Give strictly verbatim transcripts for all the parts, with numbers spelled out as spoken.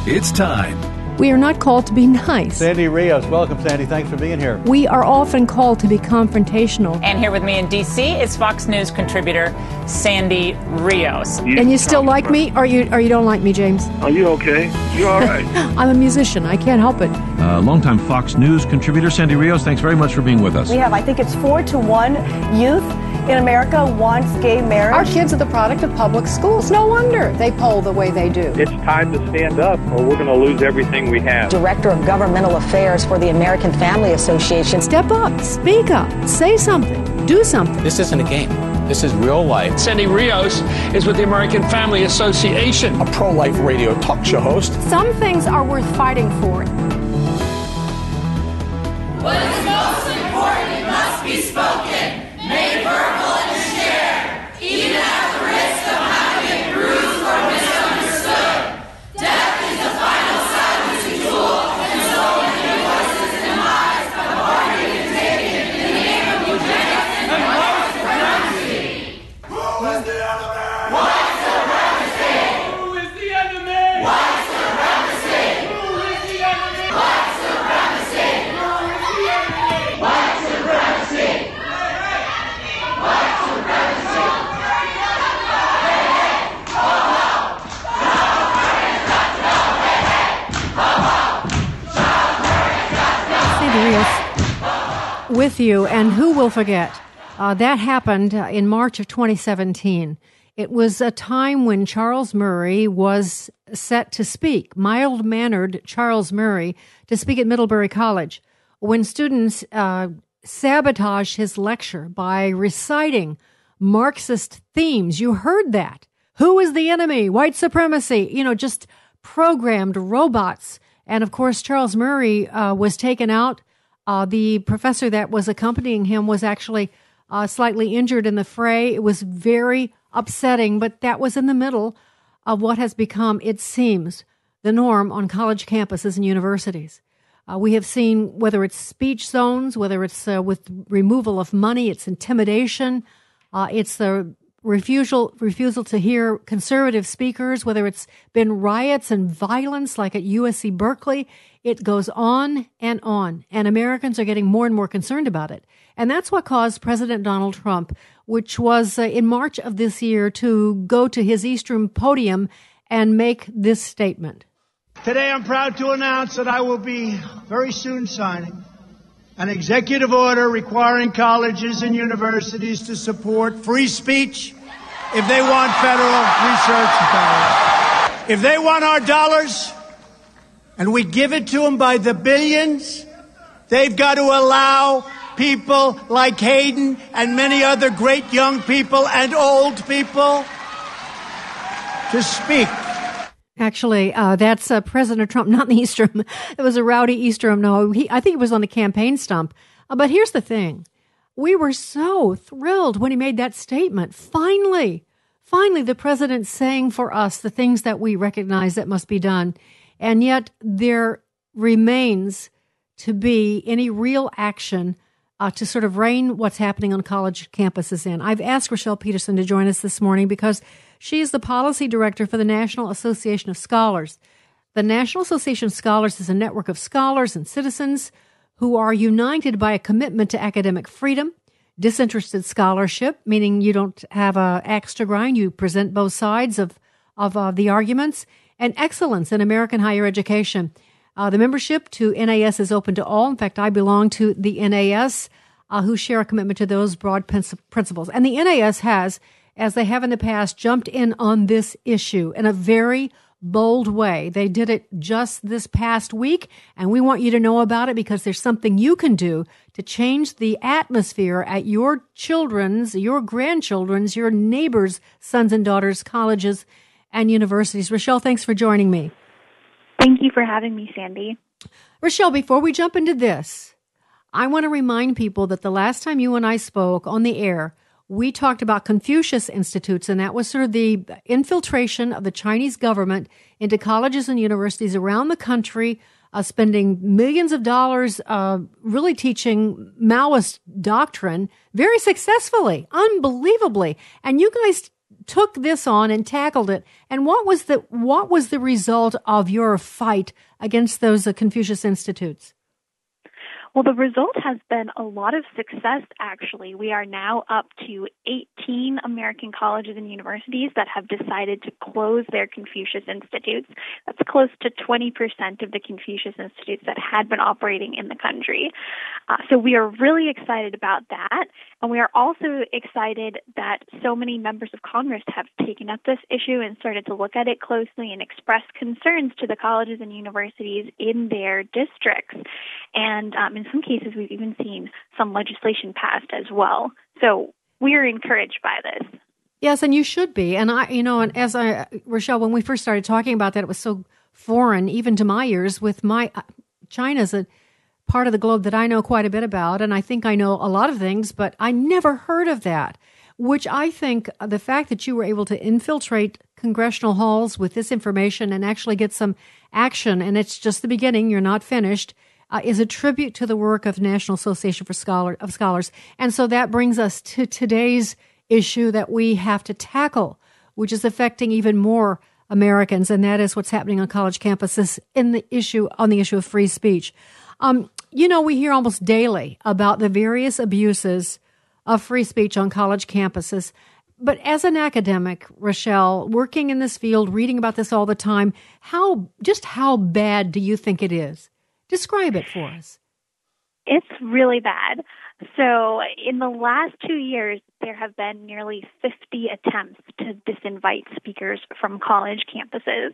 It's time. We are not called to be nice. Sandy Rios, welcome, Sandy. Thanks for being here. We are often called to be confrontational. And here with me in D C is Fox News contributor Sandy Rios. You and you still like me, or you or you don't like me, James? Are you okay? You're all right. I'm a musician. I can't help it. Uh, longtime Fox News contributor Sandy Rios, thanks very much for being with us. We have, I think it's four to one youth in America wants gay marriage. Our kids are the product of public schools. No wonder they poll the way they do. It's time to stand up or we're going to lose everything we have. Director of Governmental Affairs for the American Family Association. Step up, speak up, say something, do something. This isn't a game. This is real life. Sandy Rios is with the American Family Association, a pro-life radio talk show host. Some things are worth fighting for. What is most important must be spoken, made verbal and shared, even at the risk of having it bruised or misunderstood. Death is the final silencing tool, and so many voices and lives have already been taken in the name of eugenics and white supremacy. Who is the enemy? White supremacy. Who is the enemy? White supremacy. Who is the enemy? White supremacy. Who is the enemy? White supremacy. White supremacy. Sandy Rios with you, and who will forget? Uh, that happened uh, in March of twenty seventeen. It was a time when Charles Murray was set to speak, mild-mannered Charles Murray, to speak at Middlebury College, when students uh, sabotaged his lecture by reciting Marxist themes. You heard that. Who is the enemy? White supremacy. You know, just programmed robots. And, of course, Charles Murray uh, was taken out. Uh, the professor that was accompanying him was actually uh, slightly injured in the fray. It was very upsetting, but that was in the middle of what has become, it seems, the norm on college campuses and universities. Uh, we have seen, whether it's speech zones, whether it's uh, with removal of money, it's intimidation, uh, it's the refusal refusal to hear conservative speakers, whether it's been riots and violence like at U S C Berkeley. It goes on and on, and Americans are getting more and more concerned about it. And that's what caused President Donald Trump, which was uh, in March of this year, to go to his East Room podium and make this statement. Today I'm proud to announce that I will be very soon signing an executive order requiring colleges and universities to support free speech if they want federal research dollars. If they want our dollars, and we give it to them by the billions, they've got to allow people like Hayden and many other great young people and old people to speak. Actually, uh, that's uh, President Trump, not in the East Room. It was a rowdy East Room. No, he, I think it was on the campaign stump. Uh, but here's the thing. We were so thrilled when he made that statement. Finally, finally, the president saying for us the things that we recognize that must be done. And yet there remains to be any real action uh, to sort of rein what's happening on college campuses in. I've asked Rochelle Peterson to join us this morning because she is the policy director for the National Association of Scholars. The National Association of Scholars is a network of scholars and citizens who are united by a commitment to academic freedom, disinterested scholarship, meaning you don't have a axe to grind, you present both sides of, of uh, the arguments, and excellence in American higher education. Uh, the membership to N A S is open to all. In fact, I belong to the N A S, uh, who share a commitment to those broad principles. And the N A S has, as they have in the past, jumped in on this issue in a very bold way. They did it just this past week, and we want you to know about it because there's something you can do to change the atmosphere at your children's, your grandchildren's, your neighbors' sons and daughters' colleges and universities. Rochelle, thanks for joining me. Thank you for having me, Sandy. Rochelle, before we jump into this, I want to remind people that the last time you and I spoke on the air, we talked about Confucius Institutes, and that was sort of the infiltration of the Chinese government into colleges and universities around the country, uh, spending millions of dollars uh, really teaching Maoist doctrine very successfully, unbelievably. And you guys took this on and tackled it. And what was the what was the result of your fight against those uh, Confucius Institutes? Well, the result has been a lot of success, actually. We are now up to eighteen American colleges and universities that have decided to close their Confucius Institutes. That's close to twenty percent of the Confucius Institutes that had been operating in the country. Uh, so we are really excited about that. And we are also excited that so many members of Congress have taken up this issue and started to look at it closely and express concerns to the colleges and universities in their districts. And um, in some cases, we've even seen some legislation passed as well. So we're encouraged by this. Yes, and you should be. And I, you know, and as I, Rochelle, when we first started talking about that, it was so foreign, even to my ears. With my China's a part of the globe that I know quite a bit about, and I think I know a lot of things, but I never heard of that. Which I think the fact that you were able to infiltrate congressional halls with this information and actually get some action, and it's just the beginning. You're not finished. Uh, is a tribute to the work of National Association for Scholar of Scholars. And so that brings us to today's issue that we have to tackle, which is affecting even more Americans, and that is what's happening on college campuses in the issue on the issue of free speech. Um, you know, we hear almost daily about the various abuses of free speech on college campuses. But as an academic, Rochelle, working in this field, reading about this all the time, how just how bad do you think it is? Describe it for us. It's really bad. So in the last two years, there have been nearly fifty attempts to disinvite speakers from college campuses.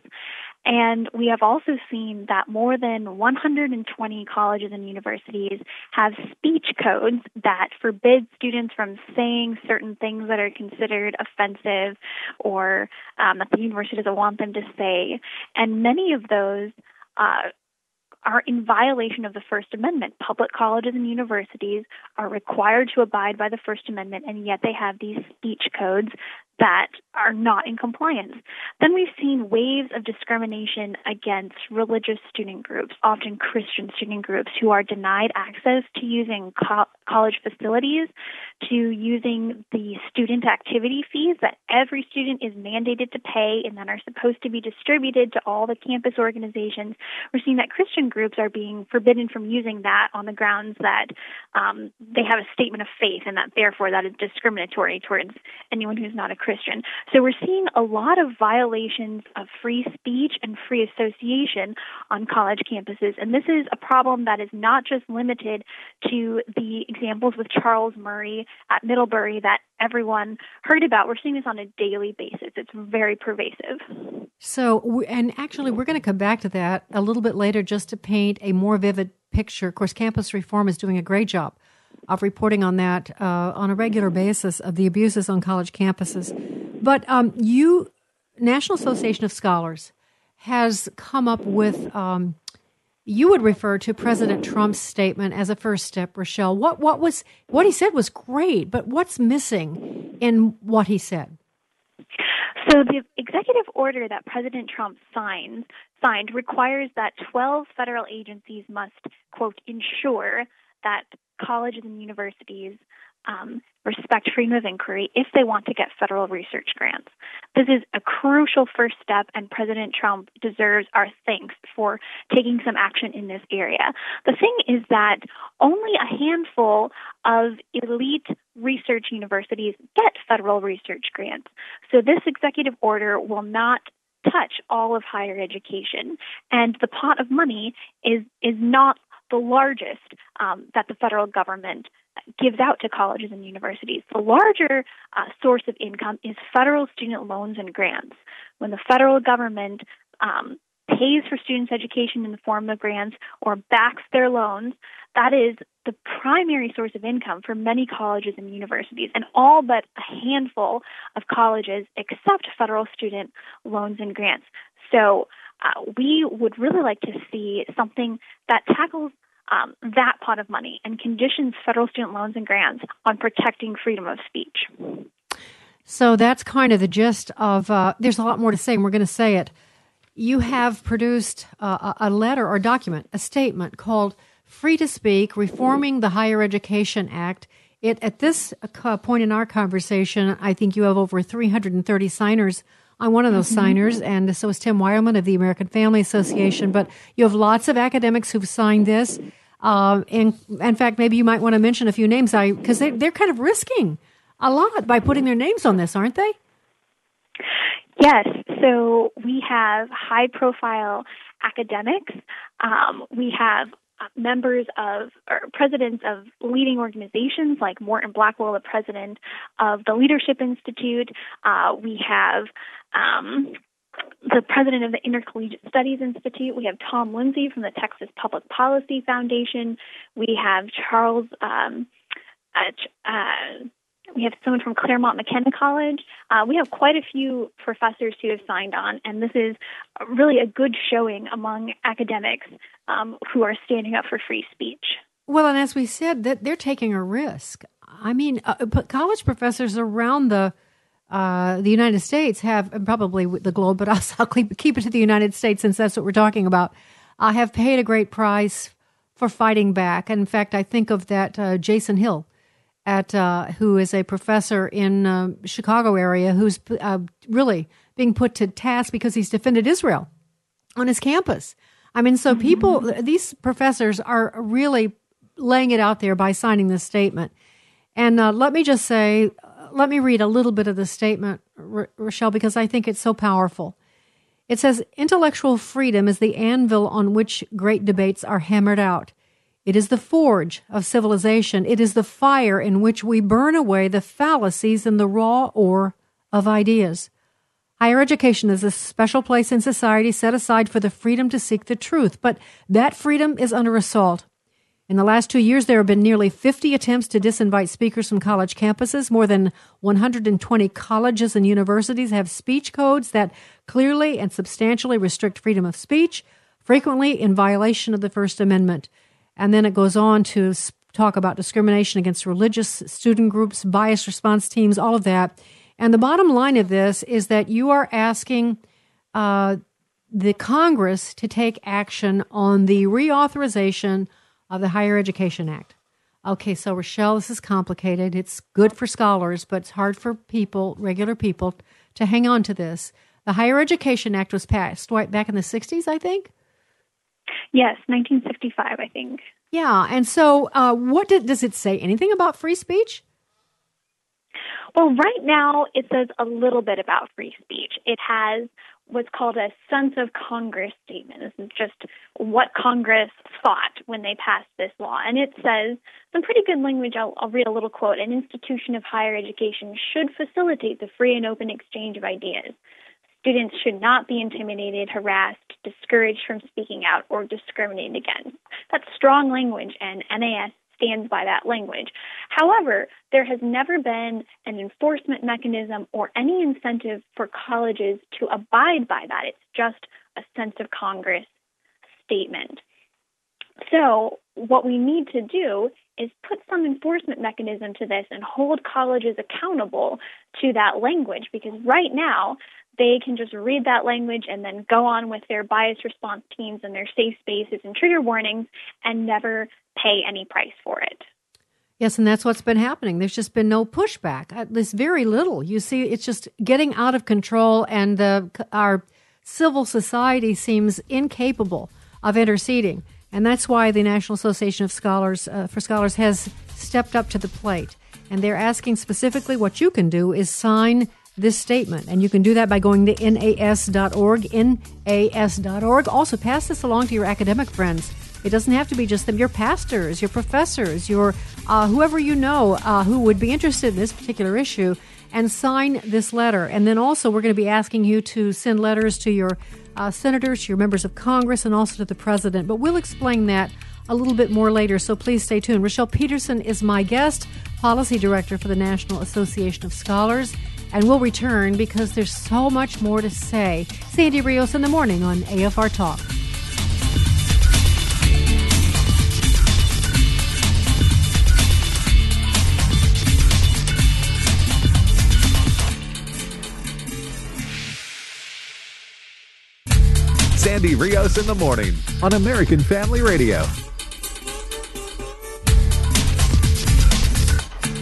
And we have also seen that more than one hundred twenty colleges and universities have speech codes that forbid students from saying certain things that are considered offensive or um, that the university doesn't want them to say. And many of those uh are in violation of the First Amendment. Public colleges and universities are required to abide by the First Amendment, and yet they have these speech codes that are not in compliance. Then we've seen waves of discrimination against religious student groups, often Christian student groups, who are denied access to using co- college facilities, to using the student activity fees that every student is mandated to pay and that are supposed to be distributed to all the campus organizations. We're seeing that Christian groups are being forbidden from using that on the grounds that um, they have a statement of faith and that therefore that is discriminatory towards anyone who's not a Christian. So we're seeing a lot of violations of free speech and free association on college campuses. And this is a problem that is not just limited to the examples with Charles Murray at Middlebury that everyone heard about. We're seeing this on a daily basis. It's very pervasive. So, and actually, we're going to come back to that a little bit later just to paint a more vivid picture. Of course, Campus Reform is doing a great job of reporting on that uh, on a regular basis of the abuses on college campuses. But um, you, National Association of Scholars, has come up with, um, you would refer to President Trump's statement as a first step, Rochelle. What what was what he said was great, but what's missing in what he said? So the executive order that President Trump signed signed requires that twelve federal agencies must, quote, ensure that colleges and universities um, respect freedom of inquiry if they want to get federal research grants. This is a crucial first step, and President Trump deserves our thanks for taking some action in this area. The thing is that only a handful of elite research universities get federal research grants. So this executive order will not touch all of higher education, and the pot of money is is not the largest um, that the federal government gives out to colleges and universities. The larger uh, source of income is federal student loans and grants. When the federal government um, pays for students' education in the form of grants or backs their loans, that is the primary source of income for many colleges and universities, and all but a handful of colleges accept federal student loans and grants. So uh, we would really like to see something that tackles um, that pot of money and conditions federal student loans and grants on protecting freedom of speech. So that's kind of the gist of, uh, there's a lot more to say, and we're going to say it. You have produced uh, a letter or document, a statement called Free to Speak, Reforming the Higher Education Act. It at this uh, point in our conversation, I think you have over three hundred thirty signers. I'm one of those mm-hmm. signers, and so is Tim Wireman of the American Family Association. But you have lots of academics who've signed this. Uh, and in fact, maybe you might want to mention a few names, I because they, they're kind of risking a lot by putting their names on this, aren't they? Yes. So we have high-profile academics. Um, we have members of, or presidents of leading organizations like Morton Blackwell, the president of the Leadership Institute. Uh, we have um, the president of the Intercollegiate Studies Institute. We have Tom Lindsay from the Texas Public Policy Foundation. We have Charles, um, uh, uh, we have someone from Claremont McKenna College. Uh, we have quite a few professors who have signed on, and this is really a good showing among academics um, who are standing up for free speech. Well, and as we said, that they're taking a risk. I mean, uh, college professors around the uh, the United States have, and probably the globe, but I'll, I'll keep it to the United States since that's what we're talking about, uh, have paid a great price for fighting back. And in fact, I think of that uh, Jason Hill, at uh, who is a professor in uh, Chicago area, who's uh, really being put to task because he's defended Israel on his campus. I mean, so people, mm-hmm. these professors are really laying it out there by signing this statement. And uh, let me just say, let me read a little bit of the statement, R- Rochelle, because I think it's so powerful. It says, intellectual freedom is the anvil on which great debates are hammered out. It is the forge of civilization. It is the fire in which we burn away the fallacies in the raw ore of ideas. Higher education is a special place in society set aside for the freedom to seek the truth, but that freedom is under assault. In the last two years, there have been nearly fifty attempts to disinvite speakers from college campuses. More than one hundred twenty colleges and universities have speech codes that clearly and substantially restrict freedom of speech, frequently in violation of the First Amendment. And then it goes on to talk about discrimination against religious student groups, bias response teams, all of that. And the bottom line of this is that you are asking uh, the Congress to take action on the reauthorization of the Higher Education Act. Okay, so Rochelle, this is complicated. It's good for scholars, but it's hard for people, regular people, to hang on to this. The Higher Education Act was passed right back in the sixties, I think? Yes, nineteen sixty-five, I think. Yeah, and so uh, what did, does it say? Anything about free speech? Well, right now it says a little bit about free speech. It has what's called a sense of Congress statement. This is just what Congress thought when they passed this law. And it says some pretty good language. I'll, I'll read a little quote. An institution of higher education should facilitate the free and open exchange of ideas. Students should not be intimidated, harassed, discouraged from speaking out, or discriminated against. That's strong language, and N A S stands by that language. However, there has never been an enforcement mechanism or any incentive for colleges to abide by that. It's just a sense of Congress statement. So what we need to do is put some enforcement mechanism to this and hold colleges accountable to that language, because right now they can just read that language and then go on with their bias response teams and their safe spaces and trigger warnings and never pay any price for it. Yes, and that's what's been happening. There's just been no pushback. At least very little. You see, it's just getting out of control, and uh, our civil society seems incapable of interceding. And that's why the National Association of Scholars uh, for Scholars has stepped up to the plate. And they're asking specifically what you can do is sign this statement. And you can do that by going to N A S dot org, N A S dot org. Also, pass this along to your academic friends. It doesn't have to be just them. Your pastors, your professors, your uh, whoever you know uh, who would be interested in this particular issue, and sign this letter. And then also, we're going to be asking you to send letters to your uh, senators, your members of Congress, and also to the president. But we'll explain that a little bit more later, so please stay tuned. Rochelle Peterson is my guest, policy director for the National Association of Scholars. And we'll return because there's so much more to say. Sandy Rios in the morning on A F R Talk. Sandy Rios in the morning on American Family Radio.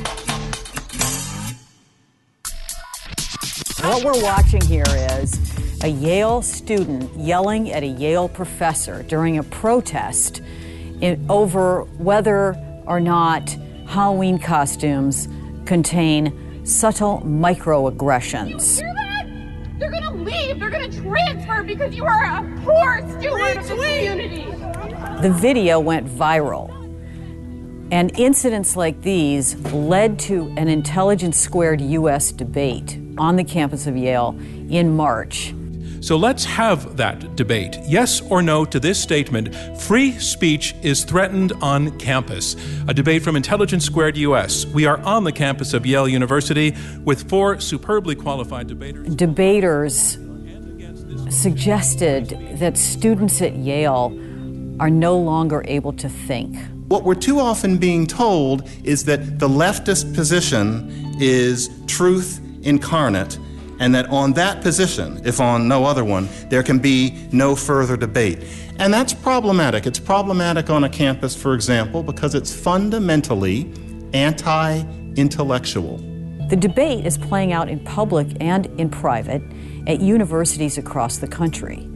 What we're watching here is a Yale student yelling at a Yale professor during a protest in, over whether or not Halloween costumes contain subtle microaggressions. You hear that? They're going to leave. They're going to transfer because you are a poor steward of the community. The video went viral, and incidents like these led to an Intelligence Squared U S debate on the campus of Yale in March. So let's have that debate. Yes or no to this statement, free speech is threatened on campus. A debate from Intelligence Squared U S. We are on the campus of Yale University with four superbly qualified debaters. Debaters suggested that students at Yale are no longer able to think. What we're too often being told is that the leftist position is truth incarnate, and that on that position, if on no other one, there can be no further debate. And that's problematic. It's problematic on a campus, for example, because it's fundamentally anti-intellectual. The debate is playing out in public and in private at universities across the country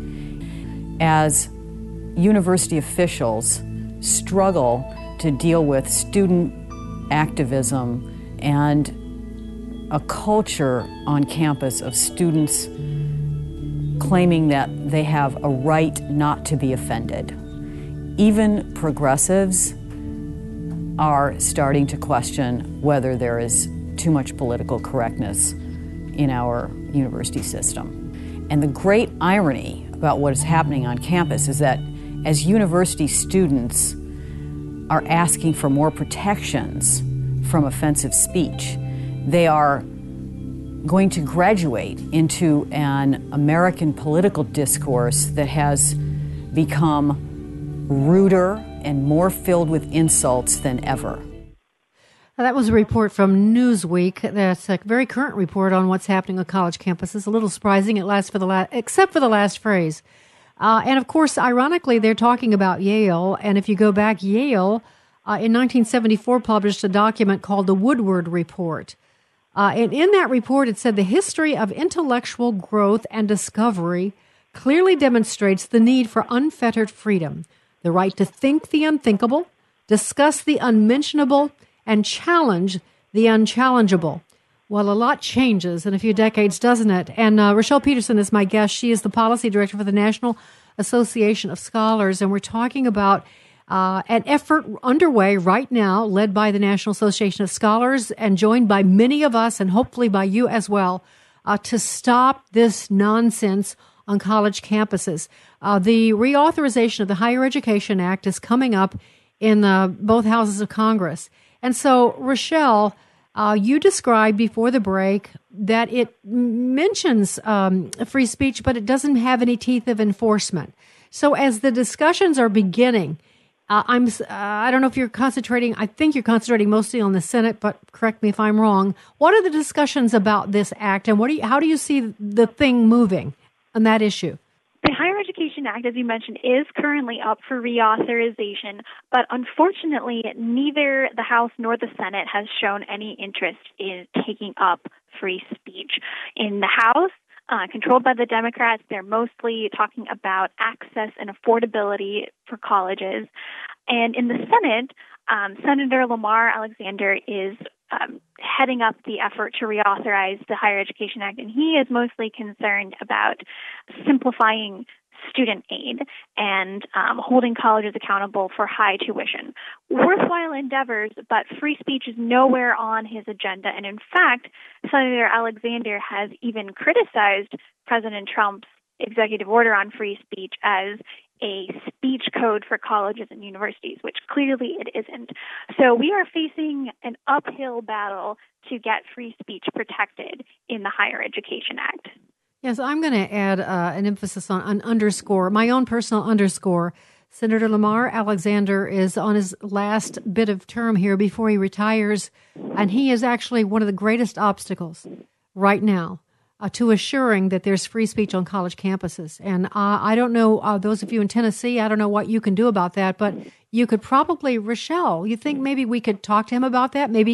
as university officials struggle to deal with student activism and a culture on campus of students claiming that they have a right not to be offended. Even progressives are starting to question whether there is too much political correctness in our university system. And the great irony about what is happening on campus is that as university students are asking for more protections from offensive speech, they are going to graduate into an American political discourse that has become ruder and more filled with insults than ever. That was a report from Newsweek. That's a very current report on what's happening on college campuses. A little surprising, it lasts for the last, except for the last phrase. Uh, and of course, ironically, they're talking about Yale. And if you go back, Yale uh, in nineteen seventy-four published a document called the Woodward Report. Uh, and in that report, it said the history of intellectual growth and discovery clearly demonstrates the need for unfettered freedom, the right to think the unthinkable, discuss the unmentionable, and challenge the unchallengeable. Well, a lot changes in a few decades, doesn't it? And uh, Rochelle Peterson is my guest. She is the policy director for the National Association of Scholars, and we're talking about uh, an effort underway right now, led by the National Association of Scholars and joined by many of us, and hopefully by you as well, uh, to stop this nonsense on college campuses. Uh, the reauthorization of the Higher Education Act is coming up in uh, both houses of Congress. And so, Rochelle, uh, you described before the break that it mentions um, free speech, but it doesn't have any teeth of enforcement. So as the discussions are beginning, uh, I'm, uh, I don't know if you're concentrating, I think you're concentrating mostly on the Senate, but correct me if I'm wrong. What are the discussions about this act, and what do you, how do you see the thing moving on that issue? The Higher Education Act, as you mentioned, is currently up for reauthorization, but unfortunately, neither the House nor the Senate has shown any interest in taking up free speech. In the House, uh, controlled by the Democrats, they're mostly talking about access and affordability for colleges. And in the Senate, um, Senator Lamar Alexander is Um, heading up the effort to reauthorize the Higher Education Act, and he is mostly concerned about simplifying student aid and um, holding colleges accountable for high tuition. Worthwhile endeavors, but free speech is nowhere on his agenda. And in fact, Senator Alexander has even criticized President Trump's executive order on free speech as a speech code for colleges and universities, which clearly it isn't. So we are facing an uphill battle to get free speech protected in the Higher Education Act. Yes, I'm going to add uh, an emphasis on an underscore, my own personal underscore. Senator Lamar Alexander is on his last bit of term here before he retires, and he is actually one of the greatest obstacles right now Uh, to assuring that there's free speech on college campuses. And uh, I don't know, uh, those of you in Tennessee, I don't know what you can do about that, but you could probably, Rochelle, you think maybe we could talk to him about that? Maybe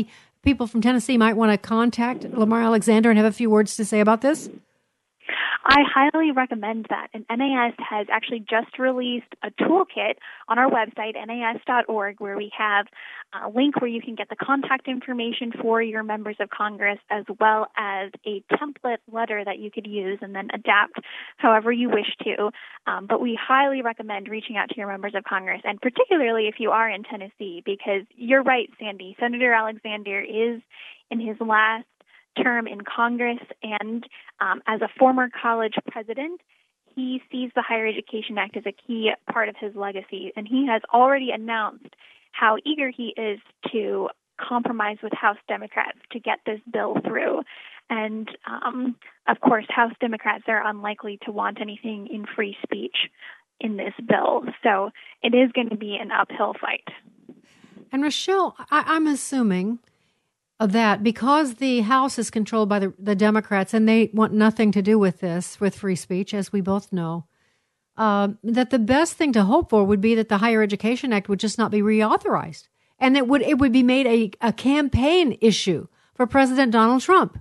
people from Tennessee might want to contact Lamar Alexander and have a few words to say about this? I highly recommend that. And N A S has actually just released a toolkit on our website, N A S dot org, where we have a link where you can get the contact information for your members of Congress, as well as a template letter that you could use and then adapt however you wish to. Um, but we highly recommend reaching out to your members of Congress, and particularly if you are in Tennessee, because you're right, Sandy. Senator Alexander is in his last term in Congress, and um, as a former college president, he sees the Higher Education Act as a key part of his legacy, and he has already announced how eager he is to compromise with House Democrats to get this bill through. And, um, of course, House Democrats are unlikely to want anything in free speech in this bill, so it is going to be an uphill fight. And, Rochelle, I- I'm assuming that because the House is controlled by the, the Democrats and they want nothing to do with this, with free speech, as we both know, uh, that the best thing to hope for would be that the Higher Education Act would just not be reauthorized, and it would it would be made a, a campaign issue for President Donald Trump.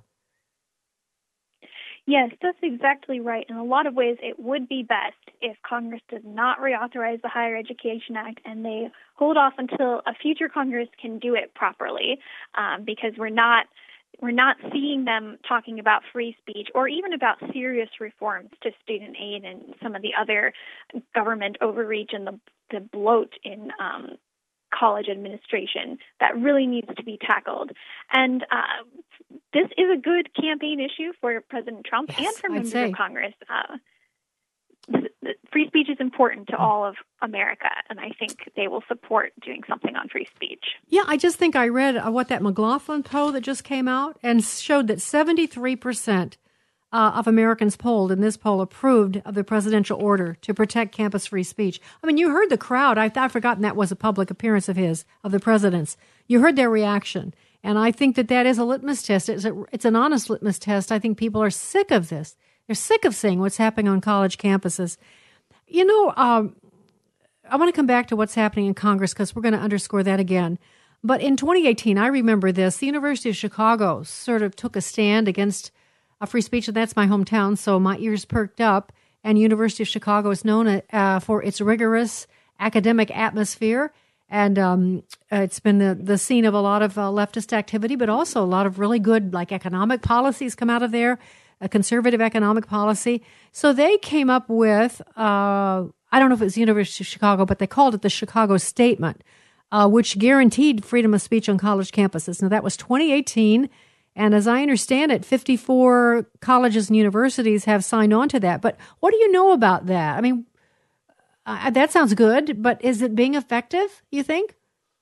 Yes, that's exactly right. In a lot of ways, it would be best if Congress does not reauthorize the Higher Education Act and they hold off until a future Congress can do it properly, um, because we're not we're not seeing them talking about free speech or even about serious reforms to student aid and some of the other government overreach and the, the bloat in um, college administration that really needs to be tackled. And uh, this is a good campaign issue for President Trump yes, and for I'd members say. of Congress. Uh, free speech is important to all of America, and I think they will support doing something on free speech. Yeah, I just think I read uh, what that McLaughlin poll that just came out and showed that seventy-three percent uh, of Americans polled in this poll approved of the presidential order to protect campus free speech. I mean, you heard the crowd. I, I've forgotten that was a public appearance of his, of the president's. You heard their reaction. And I think that that is a litmus test. It's, a, it's an honest litmus test. I think people are sick of this. They're sick of seeing what's happening on college campuses. You know, um, I want to come back to what's happening in Congress because we're going to underscore that again. But in twenty eighteen, I remember this. The University of Chicago sort of took a stand against uh, free speech, and that's my hometown, so my ears perked up. And University of Chicago is known uh, for its rigorous academic atmosphere. And um, it's been the, the scene of a lot of uh, leftist activity, but also a lot of really good, like, economic policies come out of there, a conservative economic policy. So they came up with, uh, I don't know if it was the University of Chicago, but they called it the Chicago Statement, uh, which guaranteed freedom of speech on college campuses. Now, that was twenty eighteen. And as I understand it, fifty-four colleges and universities have signed on to that. But what do you know about that? I mean, Uh, that sounds good, but is it being effective, you think?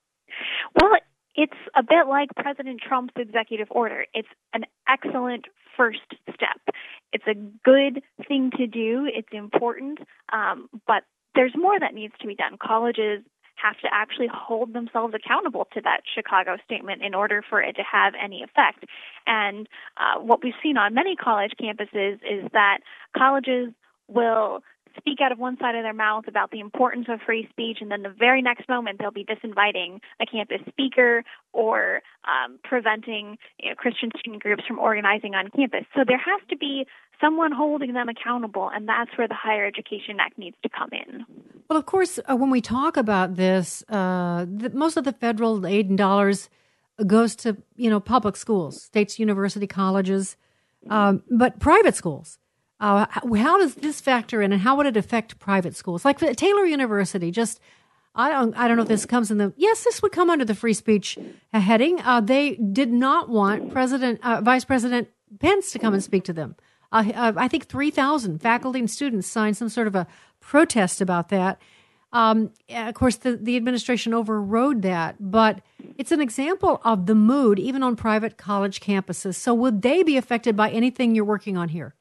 Well, it's a bit like President Trump's executive order. It's an excellent first step. It's a good thing to do. It's important, um, but there's more that needs to be done. Colleges have to actually hold themselves accountable to that Chicago statement in order for it to have any effect. And uh, what we've seen on many college campuses is that colleges will speak out of one side of their mouth about the importance of free speech, and then the very next moment they'll be disinviting a campus speaker or um, preventing you know, Christian student groups from organizing on campus. So there has to be someone holding them accountable, and that's where the Higher Education Act needs to come in. Well, of course, uh, when we talk about this, uh, the, most of the federal aid and dollars goes to, you know, public schools, states, university, colleges, um, but private schools. Uh, how does this factor in, and how would it affect private schools? Like Taylor University, just, I don't I don't know if this comes in the, yes, this would come under the free speech heading. Uh, they did not want President, uh, Vice President Pence to come and speak to them. Uh, uh, I think three thousand faculty and students signed some sort of a protest about that. Um, of course, the, the administration overrode that, but it's an example of the mood, even on private college campuses. So would they be affected by anything you're working on here?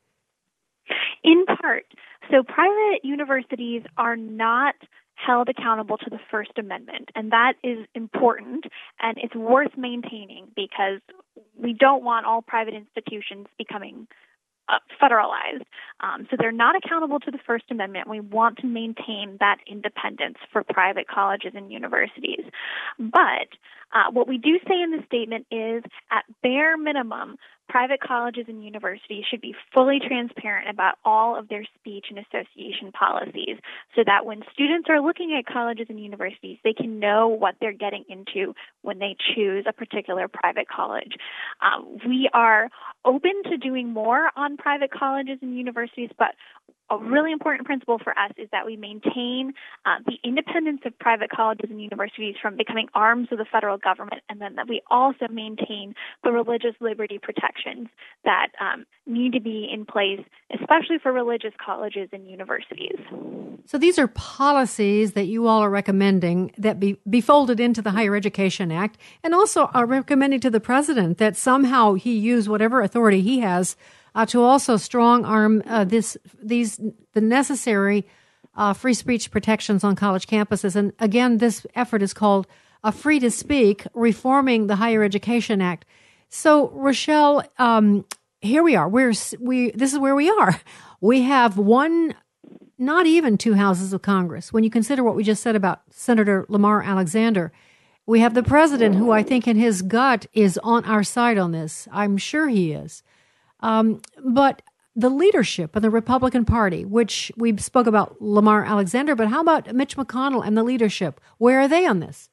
In part. So private universities are not held accountable to the First Amendment, and that is important, and it's worth maintaining because we don't want all private institutions becoming uh, federalized. Um, so they're not accountable to the First Amendment. We want to maintain that independence for private colleges and universities. But uh, what we do say in the statement is, at bare minimum, private colleges and universities should be fully transparent about all of their speech and association policies so that when students are looking at colleges and universities, they can know what they're getting into when they choose a particular private college. Um, we are open to doing more on private colleges and universities, but a really important principle for us is that we maintain uh, the independence of private colleges and universities from becoming arms of the federal government, and then that we also maintain the religious liberty protections that um, need to be in place, especially for religious colleges and universities. So these are policies that you all are recommending that be, be folded into the Higher Education Act, and also are recommending to the president that somehow he use whatever authority he has Uh, to also strong arm uh, this these the necessary uh, free speech protections on college campuses. And again, this effort is called uh, Free to Speak, Reforming the Higher Education Act. So, Rochelle, um, here we are. We're we. This is where we are. We have one, not even two houses of Congress. When you consider what we just said about Senator Lamar Alexander, we have the president, who I think in his gut is on our side on this. I'm sure he is. Um, but the leadership of the Republican Party, which we spoke about Lamar Alexander, but how about Mitch McConnell and the leadership? Where are they on this?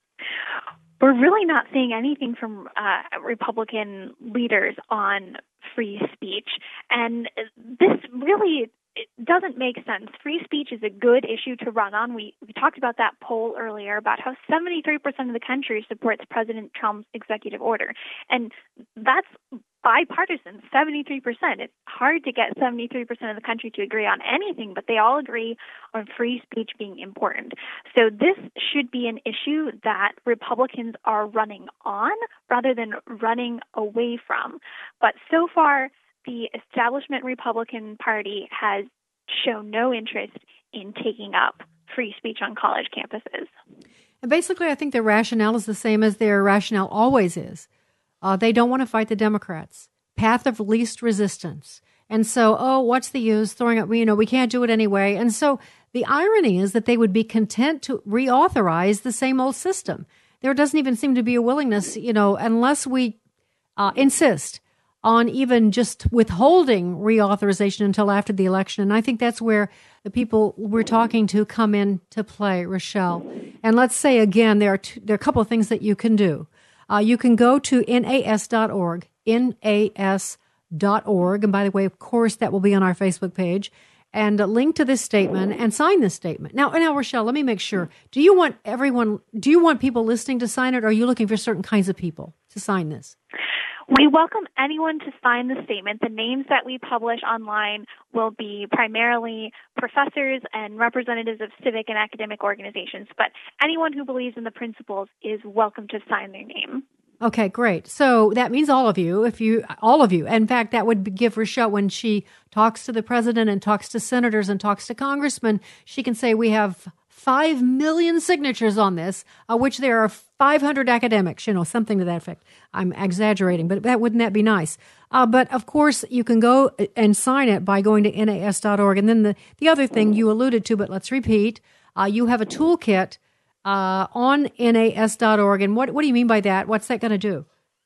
We're really not seeing anything from uh, Republican leaders on free speech. And this really it doesn't make sense. Free speech is a good issue to run on. We, we talked about that poll earlier about how seventy-three percent of the country supports President Trump's executive order. And that's bipartisan, seventy-three percent. It's hard to get seventy-three percent of the country to agree on anything, but they all agree on free speech being important. So this should be an issue that Republicans are running on rather than running away from. But so far, the establishment Republican Party has shown no interest in taking up free speech on college campuses. And basically, I think their rationale is the same as their rationale always is. Uh, they don't want to fight the Democrats. Path of least resistance. And so, oh, what's the use throwing up, you know, we can't do it anyway. And so the irony is that they would be content to reauthorize the same old system. There doesn't even seem to be a willingness, you know, unless we uh, insist on even just withholding reauthorization until after the election. And I think that's where the people we're talking to come into play, Rochelle. And let's say again, there are two, there are a couple of things that you can do. Uh, you can go to N A S dot org, N A S dot org. And by the way, of course, that will be on our Facebook page. And uh, link to this statement and sign this statement. Now, now, Rochelle, let me make sure. Do you want everyone, do you want people listening to sign it, or are you looking for certain kinds of people to sign this? We welcome anyone to sign the statement. The names that we publish online will be primarily professors and representatives of civic and academic organizations, but anyone who believes in the principles is welcome to sign their name. Okay, great. So that means all of you, if you, all of you. In fact, that would give Rochelle, when she talks to the president and talks to senators and talks to congressmen, she can say, we have five million signatures on this, uh, which there are five hundred academics, you know, something to that effect. I'm exaggerating, but that wouldn't that be nice? Uh, but of course, you can go and sign it by going to N A S dot org. And then the, the other thing you alluded to, but let's repeat, uh, you have a toolkit uh, on N A S dot org. And what, what do you mean by that? What's that going to do?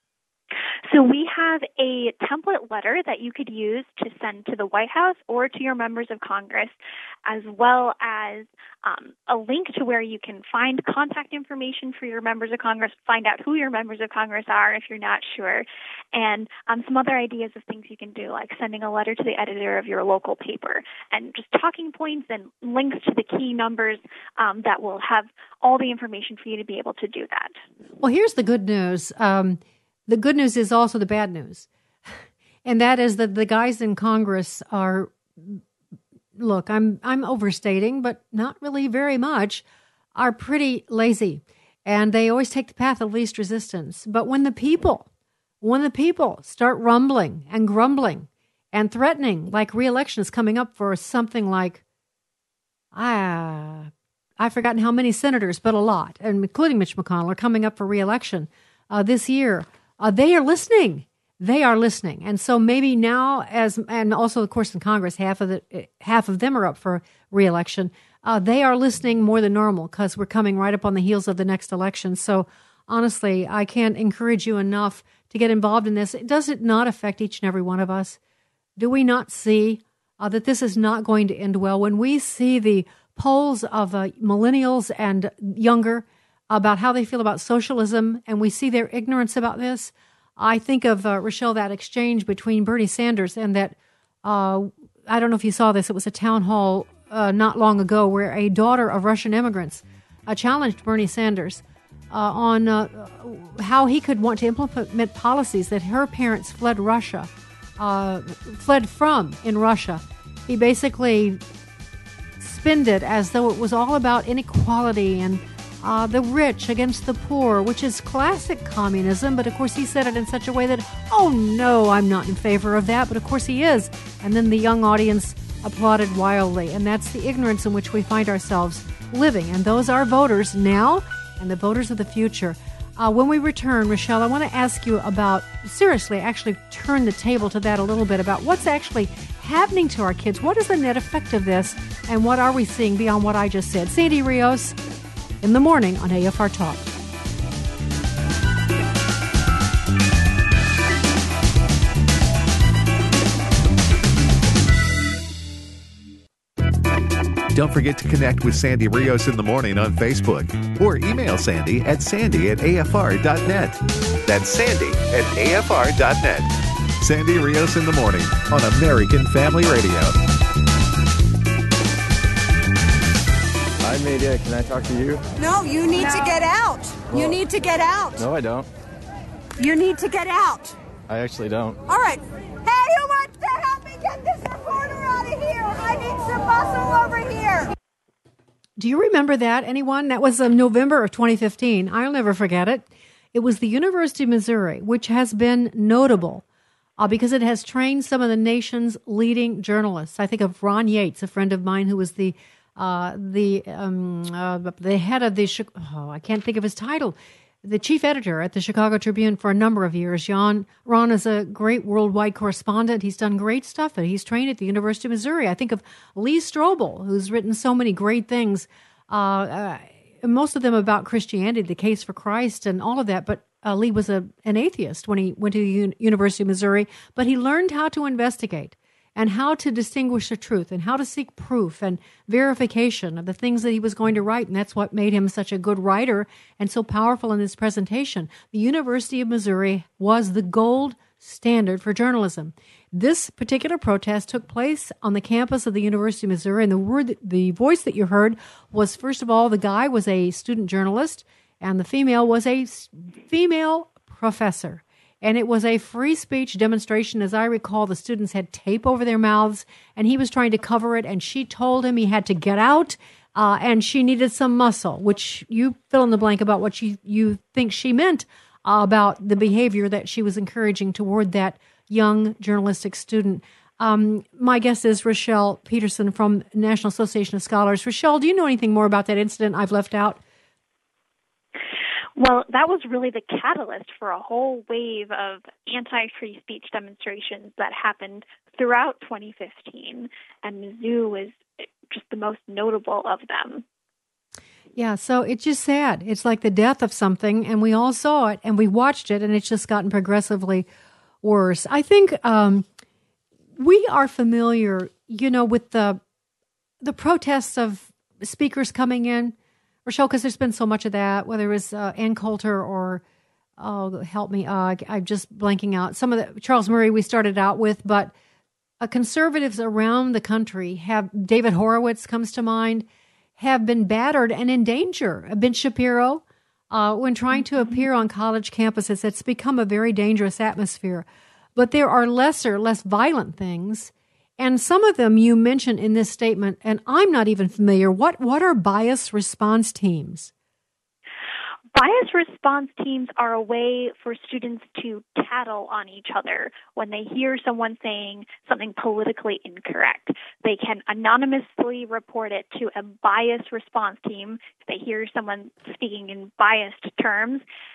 So we have a template letter that you could use to send to the White House or to your members of Congress, as well as um, a link to where you can find contact information for your members of Congress, find out who your members of Congress are if you're not sure, and um, some other ideas of things you can do, like sending a letter to the editor of your local paper, and just talking points and links to the key numbers um, that will have all the information for you to be able to do that. Well, here's the good news. Um, The good news is also the bad news. And that is that the guys in Congress are, look, I'm I'm overstating, but not really very much, are pretty lazy. And they always take the path of least resistance. But when the people, when the people start rumbling and grumbling and threatening, like re-election is coming up for something like, ah, I've forgotten how many senators, but a lot, and including Mitch McConnell, are coming up for re-election uh, this year. Uh, they are listening. they are listening. And so maybe now, as and also, of course, in Congress, half of the half of them are up for re-election. Uh, they are listening more than normal because we're coming right up on the heels of the next election. So honestly, I can't encourage you enough to get involved in this. Does it not affect each and every one of us? Do we not see uh, that this is not going to end well? When we see the polls of uh, millennials and younger about how they feel about socialism, and we see their ignorance about this, I think of, uh, Rochelle, that exchange between Bernie Sanders and that, uh, I don't know if you saw this, it was a town hall uh, not long ago where a daughter of Russian immigrants uh, challenged Bernie Sanders uh, on uh, how he could want to implement policies that her parents fled Russia, uh, fled from in Russia. He basically spinned it as though it was all about inequality and Uh, the rich against the poor, which is classic communism. But of course, he said it in such a way that, oh no, I'm not in favor of that. But of course he is. And then the young audience applauded wildly. And that's the ignorance in which we find ourselves living. And those are voters now and the voters of the future. Uh, when we return, Rochelle, I want to ask you about, seriously, actually turn the table to that a little bit, about what's actually happening to our kids. What is the net effect of this? And what are we seeing beyond what I just said? Sandy Rios, in the morning on A F R Talk. Don't forget to connect with Sandy Rios in the morning on Facebook or email Sandy at sandy at A F R dot net. That's Sandy at A F R dot net. Sandy Rios in the morning on American Family Radio. Hi, Mayday. Can I talk to you? No, you need no. to get out. Well, you need to get out. No, I don't. You need to get out. I actually don't. All right. Hey, who wants to help me get this reporter out of here? I need some muscle over here. Do you remember that, anyone? That was um, November of twenty fifteen. I'll never forget it. It was the University of Missouri, which has been notable uh, because it has trained some of the nation's leading journalists. I think of Ron Yates, a friend of mine who was the Uh, the um, uh, the head of the, oh, I can't think of his title, the chief editor at the Chicago Tribune for a number of years. Ron, Ron is a great worldwide correspondent. He's done great stuff, and he's trained at the University of Missouri. I think of Lee Strobel, who's written so many great things, uh, uh, most of them about Christianity, the case for Christ, and all of that. But uh, Lee was a, an atheist when he went to the Un- University of Missouri, but he learned how to investigate and how to distinguish the truth and how to seek proof and verification of the things that he was going to write. And that's what made him such a good writer and so powerful in his presentation. The University of Missouri was the gold standard for journalism. This particular protest took place on the campus of the University of Missouri, and the word, the voice that you heard was, first of all, the guy was a student journalist, and the female was a female professor. And it was a free speech demonstration. As I recall, the students had tape over their mouths, and he was trying to cover it, and she told him he had to get out, uh, and she needed some muscle, which you fill in the blank about what you, you think she meant uh, about the behavior that she was encouraging toward that young journalistic student. Um, my guest is Rochelle Peterson from National Association of Scholars. Rochelle, do you know anything more about that incident I've left out? Well, that was really the catalyst for a whole wave of anti-free speech demonstrations that happened throughout twenty fifteen, and Mizzou was just the most notable of them. Yeah, so it's just sad. It's like the death of something, and we all saw it, and we watched it, and it's just gotten progressively worse. I think um, we are familiar, you know, with the the protests of speakers coming in, Rochelle, because there's been so much of that, whether it was uh, Ann Coulter or, oh, help me, uh, I'm just blanking out. Some of the, Charles Murray we started out with, but uh, conservatives around the country have, David Horowitz comes to mind, have been battered and in danger. Ben Shapiro, uh, when trying to appear on college campuses, it's become a very dangerous atmosphere. But there are lesser, less violent things. And some of them you mentioned in this statement, and I'm not even familiar. What what are bias response teams? Bias response teams are a way for students to tattle on each other when they hear someone saying something politically incorrect. They can anonymously report it to a bias response team if they hear someone speaking in biased terms,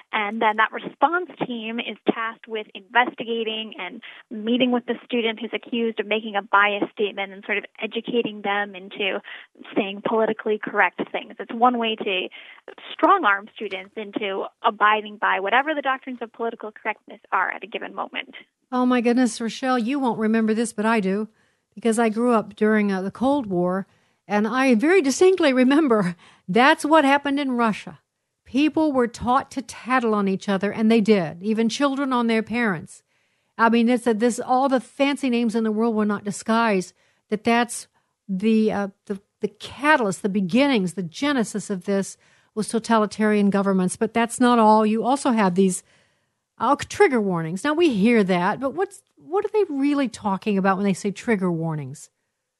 And then that response team is tasked with investigating and meeting with the student who's accused of making a biased statement and sort of educating them into saying politically correct things. It's one way to strong-arm students into abiding by whatever the doctrines of political correctness are at a given moment. Oh, my goodness, Rochelle, you won't remember this, but I do, because I grew up during uh, the Cold War, and I very distinctly remember that's what happened in Russia. People were taught to tattle on each other, and they did, even children on their parents. I mean, it's a, this all the fancy names in the world will not disguise that that's the, uh, the the catalyst, the beginnings, the genesis of this was totalitarian governments. But that's not all. You also have these uh, trigger warnings. Now, we hear that, but what's what are they really talking about when they say trigger warnings?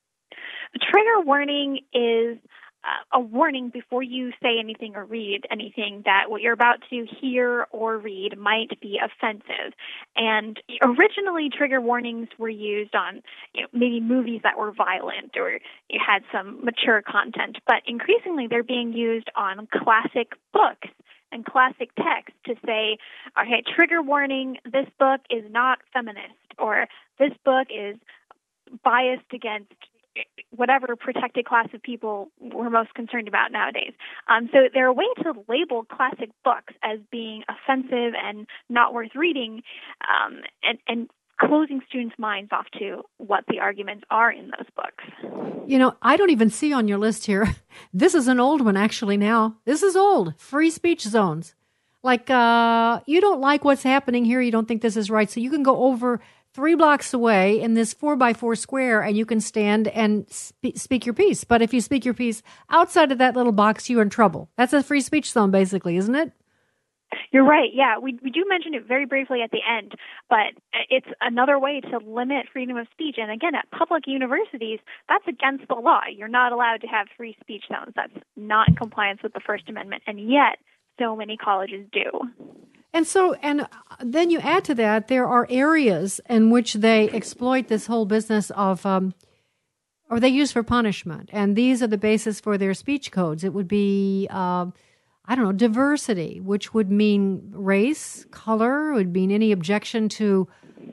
A trigger warning is Uh, a warning before you say anything or read anything that what you're about to hear or read might be offensive. And originally, trigger warnings were used on you know, maybe movies that were violent or you had some mature content. But increasingly, they're being used on classic books and classic text to say, okay, trigger warning, this book is not feminist, or this book is biased against whatever protected class of people we're most concerned about nowadays. Um, so they're a way to label classic books as being offensive and not worth reading, um, and, and closing students' minds off to what the arguments are in those books. You know, I don't even see on your list here. This is an old one, actually, now. This is old. Free speech zones. Like, uh, you don't like what's happening here. You don't think this is right. So you can go over three blocks away in this four by four square and you can stand and spe- speak your piece. But if you speak your piece outside of that little box, you're in trouble. That's a free speech zone, basically, isn't it? You're right. Yeah, we we do mention it very briefly at the end, but it's another way to limit freedom of speech. And again, at public universities, that's against the law. You're not allowed to have free speech zones. That's not in compliance with the First Amendment. And yet, so many colleges do. And so, and then you add to that, there are areas in which they exploit this whole business of, um, or they use for punishment. And these are the basis for their speech codes. It would be, uh, I don't know, diversity, which would mean race, color, would mean any objection to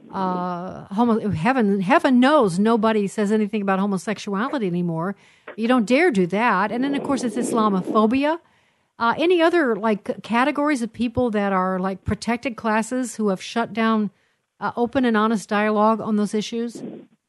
uh, homo. Heaven, heaven knows nobody says anything about homosexuality anymore. You don't dare do that. And then, of course, it's Islamophobia. Uh, any other like categories of people that are like protected classes who have shut down uh, open and honest dialogue on those issues?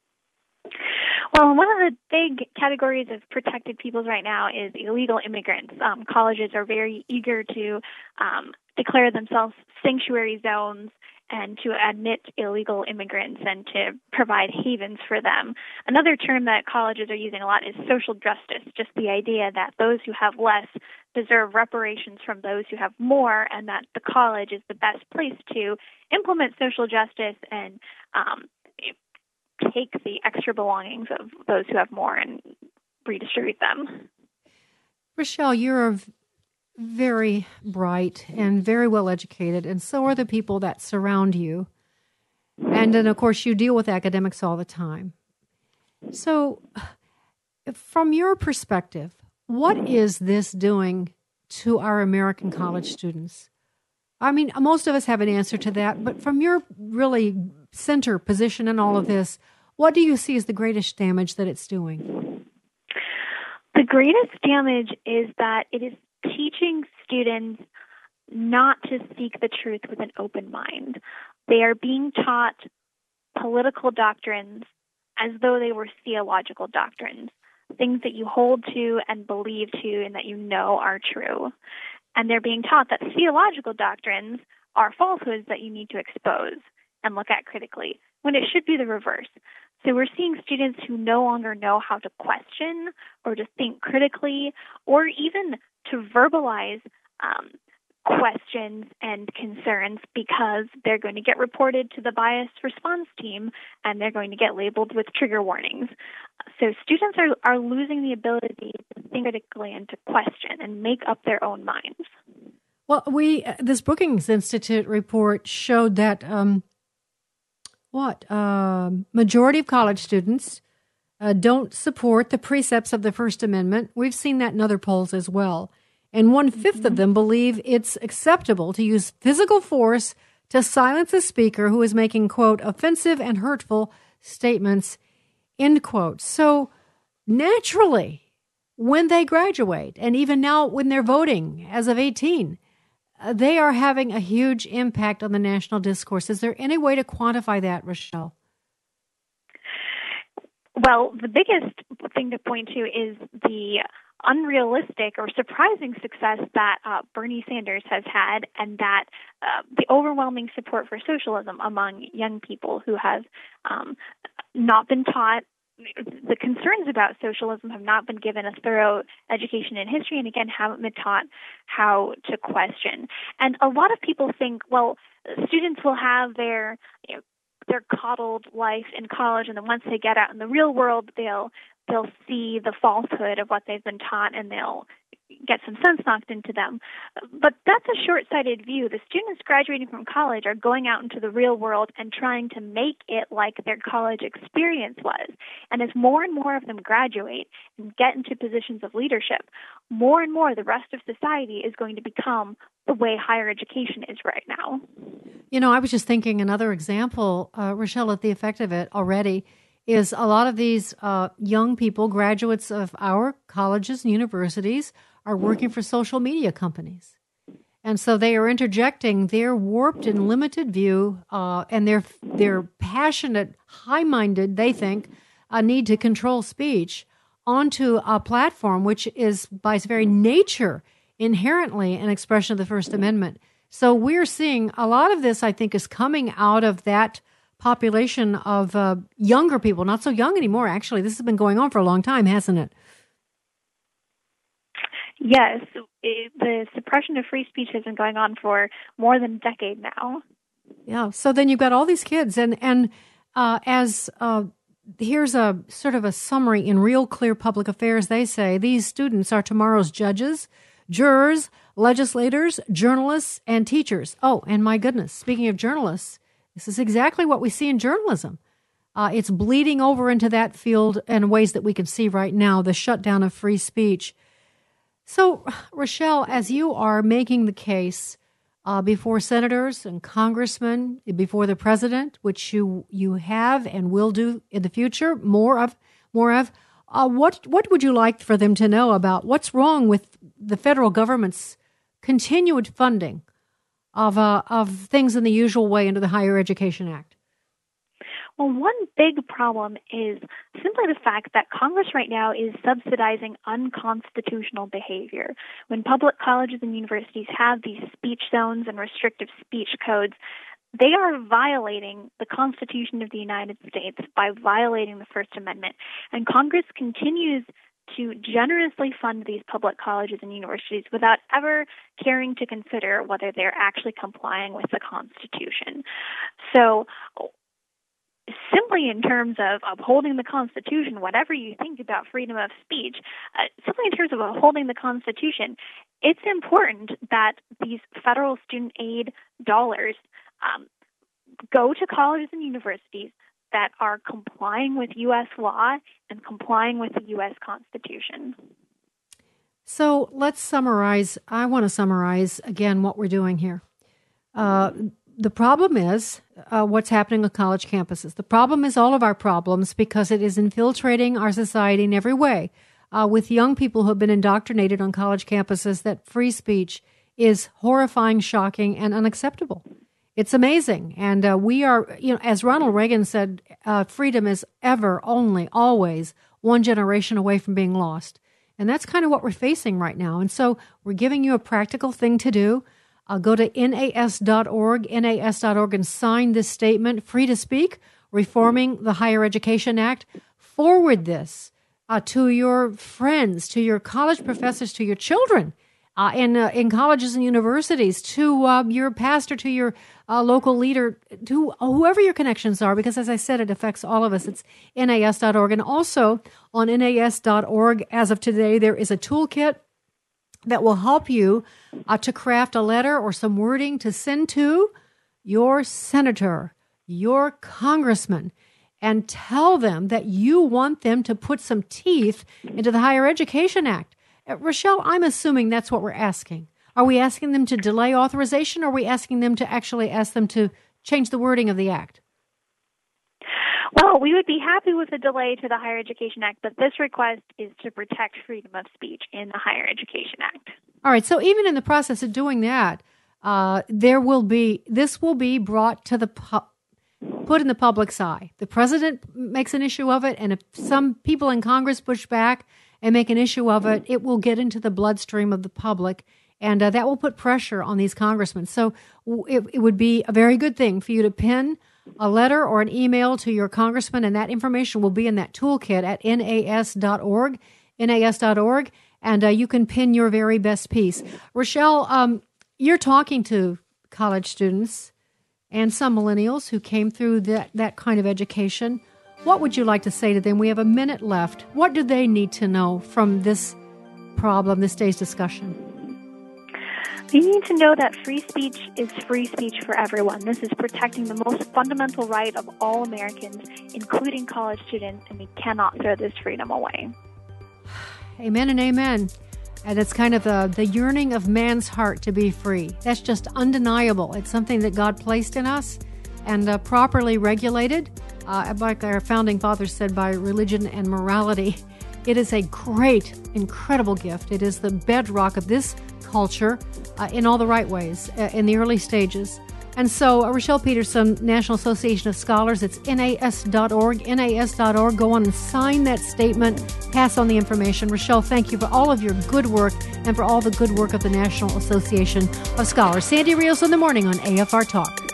Well, one of the big categories of protected peoples right now is illegal immigrants. Um, colleges are very eager to um, declare themselves sanctuary zones and to admit illegal immigrants and to provide havens for them. Another term that colleges are using a lot is social justice, just the idea that those who have less deserve reparations from those who have more, and that the college is the best place to implement social justice and um, take the extra belongings of those who have more and redistribute them. Rochelle, you're a very bright and very well educated, and so are the people that surround you. And then, of course, you deal with academics all the time. So, from your perspective, what is this doing to our American college students? I mean, most of us have an answer to that, but from your really center position in all of this, what do you see as the greatest damage that it's doing? The greatest damage is that it is teaching students not to seek the truth with an open mind. They are being taught political doctrines as though they were theological doctrines, things that you hold to and believe to and that you know are true. And they're being taught that theological doctrines are falsehoods that you need to expose and look at critically, when it should be the reverse. So we're seeing students who no longer know how to question or to think critically or even to verbalize um, questions and concerns because they're going to get reported to the biased response team and they're going to get labeled with trigger warnings. So students are, are losing the ability to think critically and to question and make up their own minds. Well, we this Brookings Institute report showed that um, what uh, majority of college students uh, don't support the precepts of the First Amendment. We've seen that in other polls as well. and one-fifth of them believe it's acceptable to use physical force to silence a speaker who is making, quote, offensive and hurtful statements, end quote. So naturally, when they graduate, and even now when they're voting as of eighteen, uh, they are having a huge impact on the national discourse. Is there any way to quantify that, Rochelle? Well, the biggest thing to point to is the unrealistic or surprising success that uh, Bernie Sanders has had, and that uh, the overwhelming support for socialism among young people who have um, not been taught. The concerns about socialism have not been given a thorough education in history, and again, haven't been taught how to question. And a lot of people think, well, students will have their, you know, their coddled life in college, and then once they get out in the real world, they'll they'll see the falsehood of what they've been taught, and they'll get some sense knocked into them. But that's a short-sighted view. The students graduating from college are going out into the real world and trying to make it like their college experience was. And as more and more of them graduate and get into positions of leadership, more and more the rest of society is going to become the way higher education is right now. You know, I was just thinking another example, uh, Rochelle, at the effect of it already is a lot of these uh, young people, graduates of our colleges and universities, are working for social media companies. And so they are interjecting their warped and limited view uh, and their their passionate, high-minded, they think, uh, need to control speech onto a platform which is, by its very nature, inherently an expression of the First Amendment. So we're seeing a lot of this, I think, is coming out of that population of uh, younger people, not so young anymore, actually. This has been going on for a long time, hasn't it? Yes, it, the suppression of free speech has been going on for more than a decade now. Yeah, so then you've got all these kids, and, and uh, as uh, here's a sort of a summary in Real Clear Public Affairs, they say these students are tomorrow's judges, jurors, legislators, journalists, and teachers. Oh, and my goodness, speaking of journalists, this is exactly what we see in journalism. Uh, it's bleeding over into that field in ways that we can see right now, the shutdown of free speech. So, Rochelle, as you are making the case uh, before senators and congressmen, before the president, which you you have and will do in the future, more of, more of, uh, what what would you like for them to know about what's wrong with the federal government's continued funding of uh, of things in the usual way under the Higher Education Act? Well, one big problem is simply the fact that Congress right now is subsidizing unconstitutional behavior. When public colleges and universities have these speech zones and restrictive speech codes, they are violating the Constitution of the United States by violating the First Amendment. And Congress continues to generously fund these public colleges and universities without ever caring to consider whether they're actually complying with the Constitution. So, simply in terms of upholding the Constitution, whatever you think about freedom of speech, uh, simply in terms of upholding the Constitution, it's important that these federal student aid dollars um, go to colleges and universities that are complying with U S law and complying with the U S Constitution. So let's summarize. I want to summarize again what we're doing here. Uh, The problem is uh, what's happening on college campuses. The problem is all of our problems because it is infiltrating our society in every way uh, with young people who have been indoctrinated on college campuses that free speech is horrifying, shocking, and unacceptable. It's amazing. And uh, we are, you know, as Ronald Reagan said, uh, freedom is ever, only, always one generation away from being lost. And that's kind of what we're facing right now. And so we're giving you a practical thing to do. Uh, go to N A S dot org, N A S dot org, and sign this statement, Free to Speak, Reforming the Higher Education Act. Forward this uh, to your friends, to your college professors, to your children uh, in, uh, in colleges and universities, to uh, your pastor, to your uh, local leader, to whoever your connections are, because as I said, it affects all of us. It's N A S dot org. And also on N A S dot org, as of today, there is a toolkit that will help you uh, to craft a letter or some wording to send to your senator, your congressman, and tell them that you want them to put some teeth into the Higher Education Act. Uh, Rochelle, I'm assuming that's what we're asking. Are we asking them to delay authorization, or are we asking them to actually ask them to change the wording of the act? Well, we would be happy with a delay to the Higher Education Act, but this request is to protect freedom of speech in the Higher Education Act. All right, so even in the process of doing that, uh, there will be, this will be brought to the, pu- put in the public's eye. The president makes an issue of it, and if some people in Congress push back and make an issue of it, it will get into the bloodstream of the public, and uh, that will put pressure on these congressmen. So it, it would be a very good thing for you to pin a letter or an email to your congressman, and that information will be in that toolkit at N A S dot org, N A S dot org, and uh, you can pin your very best piece. Rochelle, um, you're talking to college students and some millennials who came through that, that kind of education. What would you like to say to them? We have a minute left. What do they need to know from this problem, this day's discussion? You need to know that free speech is free speech for everyone. This is protecting the most fundamental right of all Americans, including college students, and we cannot throw this freedom away. Amen and amen. And it's kind of the, the yearning of man's heart to be free. That's just undeniable. It's something that God placed in us and uh, properly regulated, uh, like our founding fathers said, by religion and morality. It is a great, incredible gift. It is the bedrock of this culture uh, in all the right ways uh, in the early stages. And so, uh, Rochelle Peterson, National Association of Scholars, it's N A S dot org, N A S dot org. Go on and sign that statement, pass on the information. Rochelle, thank you for all of your good work and for all the good work of the National Association of Scholars. Sandy Rios in the morning on A F R Talk.